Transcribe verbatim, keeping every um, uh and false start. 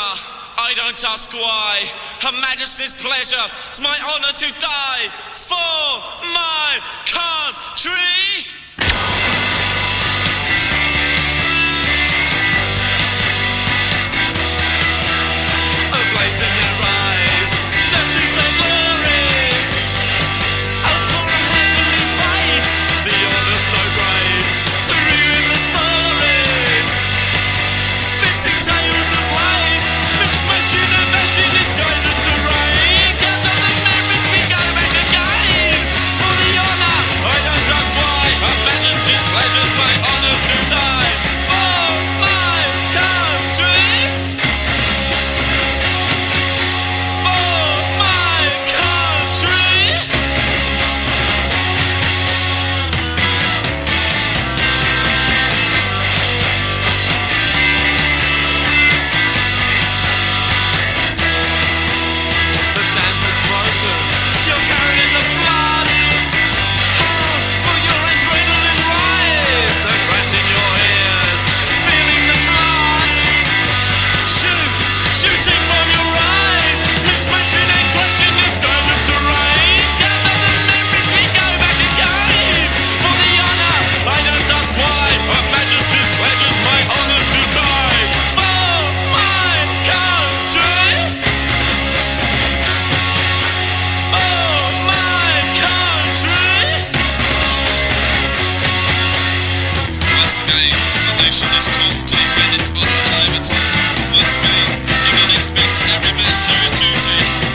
I don't ask why. Her Majesty's pleasure, it's my honour to die for my country. A blaze in their eyes, death is their glory. Oh, for a heavenly fight, the honour so great, to ruin the stories, spitting tales of life, mismatching and mashing this guided terrain. Get on the memories, we go back again. For the honour, I don't ask why. Her Majesty's pleasure's my honour to die for my country. For my country. The dam has broken, you're carried in the flood. Oh, for your adrenaline rise, a crash in your ears, feeling the flood. Shoot, shooting from your eyes, mismatching and crashing this kind of terrain. Gather the memories, we go back again. For the honour, I don't ask why. Her Majesty's pleasure's my honour to die for my country. For my country. Once again, the nation is called to defend its honour and liberty. Once again, England expects every man to do his duty.